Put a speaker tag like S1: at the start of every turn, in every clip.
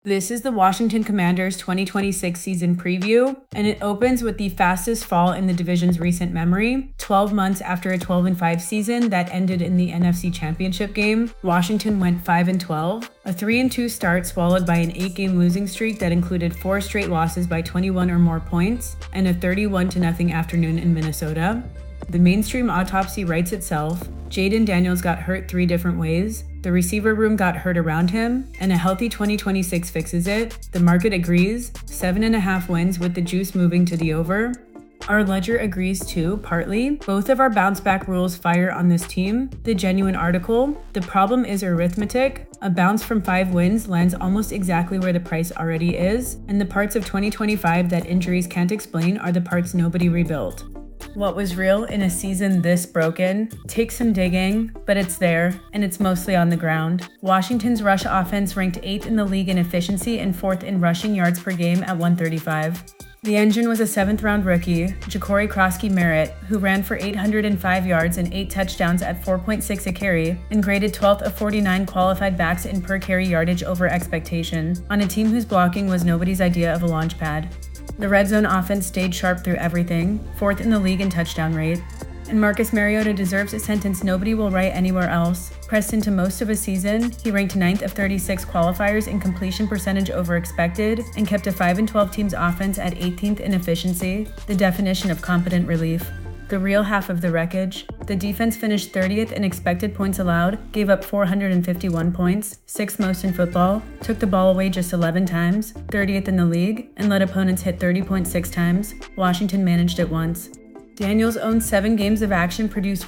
S1: This is the Washington Commanders 2026 season preview, and it opens with the fastest fall in the division's recent memory. 12 months after a 12-5 season that ended in the NFC Championship game, Washington went 5-12. A 3-2 start swallowed by an 8-game losing streak that included 4 straight losses by 21 or more points, and a 31-0 afternoon in Minnesota. The mainstream autopsy writes itself. Jayden Daniels got hurt 3 different ways. The receiver room got hurt around him, and a healthy 2026 fixes it. The market agrees. 7.5 wins with the juice moving to the over. Our ledger agrees too, partly. Both of our bounce back rules fire on this team. The genuine article. The problem is arithmetic. A bounce from 5 wins lands almost exactly where the price already is, and the parts of 2025 that injuries can't explain are the parts nobody rebuilt. What was real in a season this broken? Takes some digging, but it's there, and it's mostly on the ground. Washington's rush offense ranked 8th in the league in efficiency and 4th in rushing yards per game at 135. The engine was a 7th-round rookie, Ja'Cory Krosky-Merritt, who ran for 805 yards and 8 touchdowns at 4.6 a carry, and graded 12th of 49 qualified backs in per-carry yardage over expectation, on a team whose blocking was nobody's idea of a launch pad. The red zone offense stayed sharp through everything, 4th in the league in touchdown rate. And Marcus Mariota deserves a sentence nobody will write anywhere else. Pressed into most of a season, he ranked 9th of 36 qualifiers in completion percentage over expected, and kept a 5-12 team's offense at 18th in efficiency, the definition of competent relief. The real half of the wreckage. The defense finished 30th in expected points allowed, gave up 451 points, 6th most in football, took the ball away just 11 times, 30th in the league, and let opponents hit 30.6 times. Washington managed it once. Daniels owned 7 games of action, produced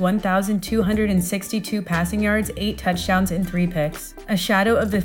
S1: 1,262 passing yards, 8 touchdowns, and 3 picks. A shadow of the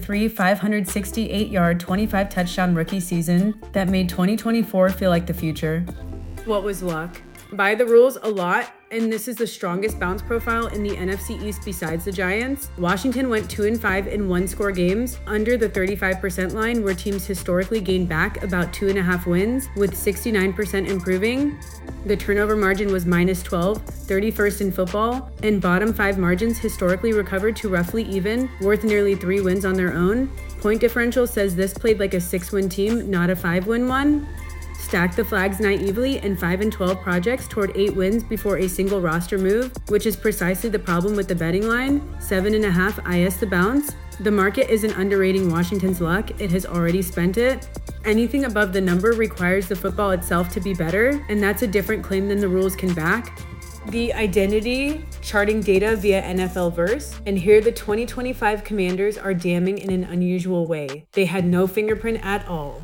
S1: 568-yard, 25-touchdown rookie season that made 2024 feel like the future. What was luck? By the rules a lot, and this is the strongest bounce profile in the NFC East besides the Giants. Washington went 2-5 in one-score games, under the 35% line where teams historically gain back about 2.5 wins, with 69% improving. The turnover margin was -12, 31st in football, and bottom 5 margins historically recovered to roughly even, worth nearly 3 wins on their own. Point differential says this played like a 6-win team, not a 5-win one. Stack the flags naively and 5-12 projects toward 8 wins before a single roster move, which is precisely the problem with the betting line. 7.5 IS the bounce. The market isn't underrating Washington's luck, it has already spent it. Anything above the number requires the football itself to be better, and that's a different claim than the rules can back. The identity charting data via NFL Verse, and here the 2025 Commanders are damning in an unusual way. They had no fingerprint at all.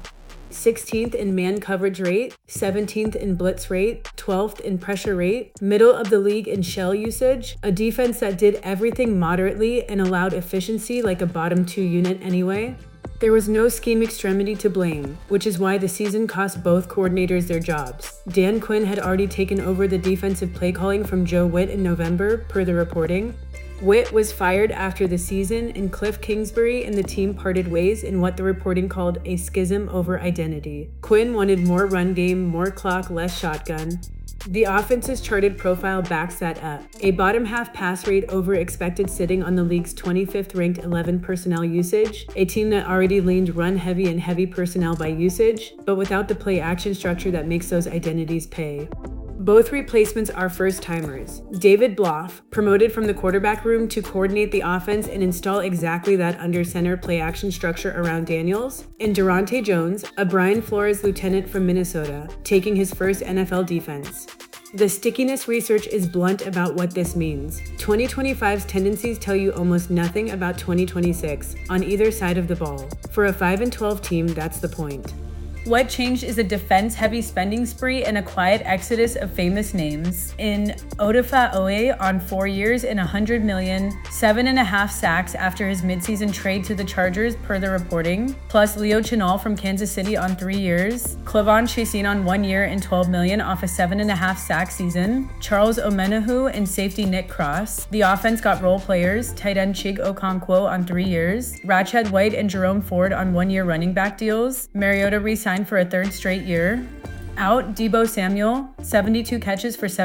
S1: 16th in man coverage rate, 17th in blitz rate, 12th in pressure rate, middle of the league in shell usage, a defense that did everything moderately and allowed efficiency like a bottom 2 unit anyway. There was no scheme extremity to blame, which is why the season cost both coordinators their jobs. Dan Quinn had already taken over the defensive play calling from Joe Whitt in November, per the reporting. Whitt was fired after the season, and Cliff Kingsbury and the team parted ways in what the reporting called a schism over identity. Quinn wanted more run game, more clock, less shotgun. The offense's charted profile backs that up. A bottom half pass rate over expected sitting on the league's 25th ranked 11 personnel usage, a team that already leaned run heavy and heavy personnel by usage, but without the play action structure that makes those identities pay. Both replacements are first-timers. David Blough, promoted from the quarterback room to coordinate the offense and install exactly that under-center play-action structure around Daniels, and Durante Jones, a Brian Flores lieutenant from Minnesota, taking his first NFL defense. The stickiness research is blunt about what this means. 2025's tendencies tell you almost nothing about 2026 on either side of the ball. For a 5-12 team, that's the point. What changed is a defense-heavy spending spree and a quiet exodus of famous names. In Odafe Oweh on 4 years and $100 million, 7.5 sacks after his midseason trade to the Chargers per the reporting, plus Leo Chenal from Kansas City on 3 years, Clavon Chaisson on 1 year and $12 million off a 7.5 sack season, Charles Omenihu and safety Nick Cross. The offense got role players, tight end Chig Okonkwo on 3 years, Rashad White and Jerome Ford on 1-year running back deals, Mariota re-signed for a 3rd straight year. Out, Deebo Samuel, 72 catches for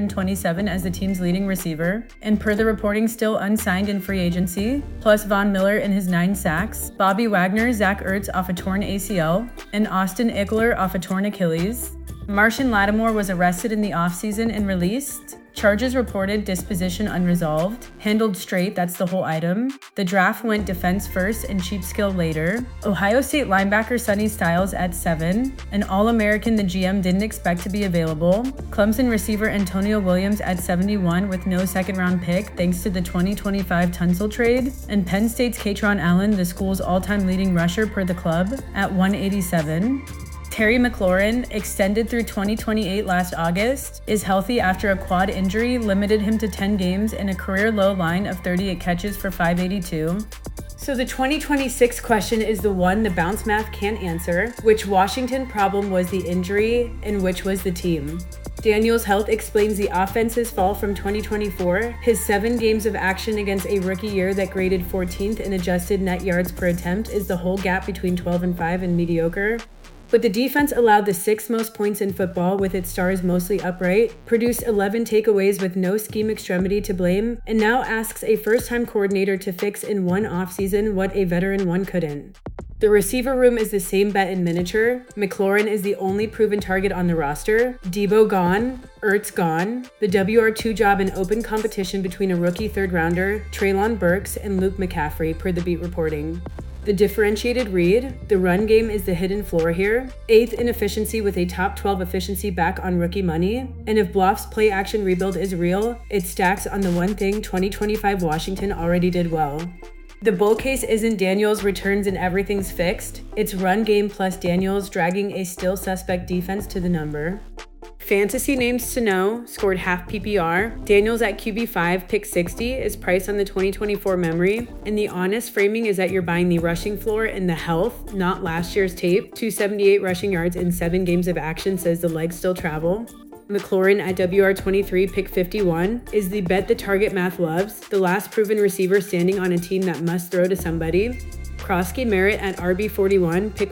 S1: 727 as the team's leading receiver, and per the reporting still unsigned in free agency, plus Von Miller in his 9 sacks, Bobby Wagner, Zach Ertz off a torn ACL, and Austin Eckler off a torn Achilles. Marshon Lattimore was arrested in the offseason and released. Charges reported, disposition unresolved. Handled straight, that's the whole item. The draft went defense first and cheap skill later. Ohio State linebacker Sonny Styles at 7. An All-American the GM didn't expect to be available. Clemson receiver Antonio Williams at 71 with no second-round pick thanks to the 2025 Tunsil trade. And Penn State's Katron Allen, the school's all-time leading rusher per the club, at 187. Terry McLaurin, extended through 2028 last August, is healthy after a quad injury limited him to 10 games and a career-low line of 38 catches for 582. So the 2026 question is the one the bounce math can't answer. Which Washington problem was the injury and which was the team? Daniels' health explains the offense's fall from 2024. His 7 games of action against a rookie year that graded 14th in adjusted net yards per attempt is the whole gap between 12-5 and mediocre. But the defense allowed the 6th most points in football with its stars mostly upright, produced 11 takeaways with no scheme extremity to blame, and now asks a first-time coordinator to fix in one offseason what a veteran one couldn't. The receiver room is the same bet in miniature. McLaurin is the only proven target on the roster. Deebo gone. Ertz gone. The WR2 job in open competition between a rookie third-rounder, Treylon Burks, and Luke McCaffrey, per the beat reporting. The differentiated read, the run game is the hidden floor here. 8th in efficiency with a top 12 efficiency back on rookie money. And if Bluff's play action rebuild is real, it stacks on the one thing 2025 Washington already did well. The bull case isn't Daniels returns and everything's fixed. It's run game plus Daniels dragging a still suspect defense to the number. Fantasy names to know, scored half PPR. Daniels at QB5, pick 60, is priced on the 2024 memory. And the honest framing is that you're buying the rushing floor and the health, not last year's tape. 278 rushing yards in 7 games of action says the legs still travel. McLaurin at WR23, pick 51, is the bet the target math loves, the last proven receiver standing on a team that must throw to somebody. Krosky Merritt at RB41, pick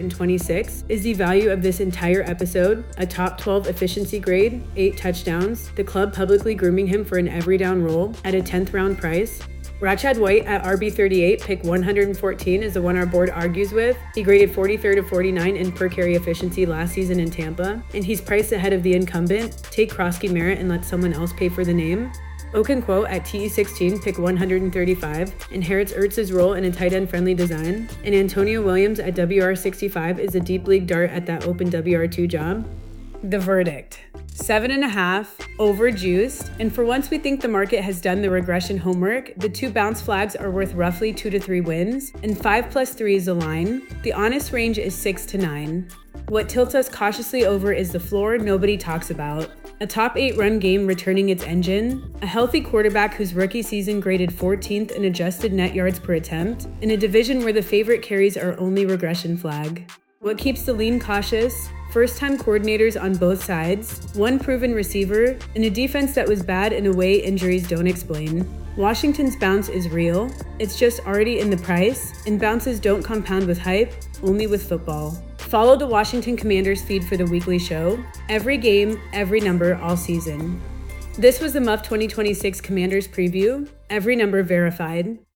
S1: 126, is the value of this entire episode, a top 12 efficiency grade, 8 touchdowns, the club publicly grooming him for an every down role at a 10th round price. Rashad White at RB38, pick 114, is the one our board argues with. He graded 43rd of 49 in per carry efficiency last season in Tampa, and he's priced ahead of the incumbent. Take Krosky Merritt and let someone else pay for the name. Okonkwo at TE16, pick 135, inherits Ertz's role in a tight end friendly design, and Antonio Williams at WR65 is a deep league dart at that open WR2 job. The verdict: 7.5, overjuiced, and for once we think the market has done the regression homework, the 2 bounce flags are worth roughly 2 to 3 wins, and 5 plus 3 is the line. The honest range is 6 to 9. What tilts us cautiously over is the floor nobody talks about. A top 8 run game returning its engine, a healthy quarterback whose rookie season graded 14th in adjusted net yards per attempt, in a division where the favorite carries are only regression flag. What keeps the lean cautious? First-time coordinators on both sides, 1 proven receiver, and a defense that was bad in a way injuries don't explain. Washington's bounce is real, it's just already in the price, and bounces don't compound with hype, only with football. Follow the Washington Commanders feed for the weekly show. Every game, every number, all season. This was the Muff 2026 Commanders preview. Every number verified.